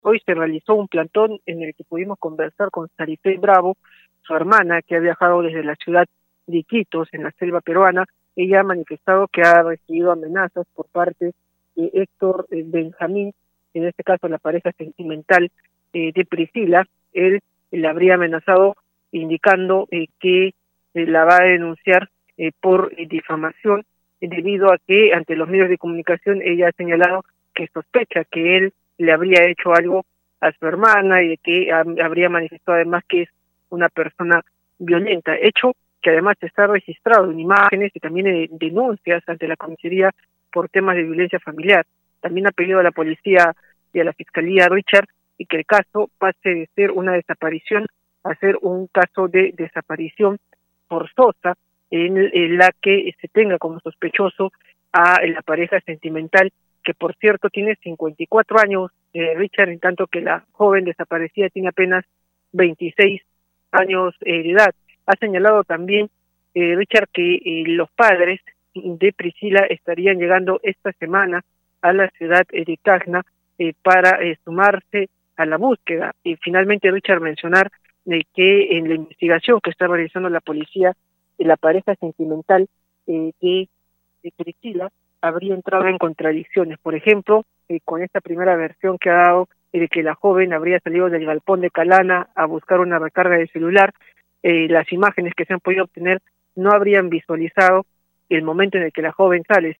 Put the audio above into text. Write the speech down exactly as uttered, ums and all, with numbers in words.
Hoy se realizó un plantón en el que pudimos conversar con Sarité Bravo, su hermana, que ha viajado desde la ciudad de Iquitos, en la selva peruana. Ella ha manifestado que ha recibido amenazas por parte de Héctor eh, Benjamín, en este caso la pareja sentimental eh, de Priscila. Él la habría amenazado indicando eh, que eh, la va a denunciar eh, por eh, difamación, eh, debido a que ante los medios de comunicación ella ha señalado que sospecha que él le habría hecho algo a su hermana y de que ha, habría manifestado además que es una persona violenta, hecho que además está registrado en imágenes y también en denuncias ante la comisaría por temas de violencia familiar. También ha pedido a la policía y a la fiscalía, Richard, y que el caso pase de ser una desaparición a ser un caso de desaparición forzosa, en, en la que se tenga como sospechoso a la pareja sentimental, que por cierto tiene cincuenta y cuatro años, eh, Richard, en tanto que la joven desaparecida tiene apenas veintiséis años eh, de edad. Ha señalado también, eh, Richard, que eh, los padres de Priscila estarían llegando esta semana a la ciudad eh, de Tacna eh, para eh, sumarse a la búsqueda. Y finalmente, Richard, mencionar eh, que en la investigación que está realizando la policía, eh, la pareja sentimental eh, de, de Priscila habría entrado en contradicciones. Por ejemplo, eh, con esta primera versión que ha dado eh, de que la joven habría salido del galpón de Calana a buscar una recarga de celular, eh, las imágenes que se han podido obtener no habrían visualizado el momento en el que la joven sale,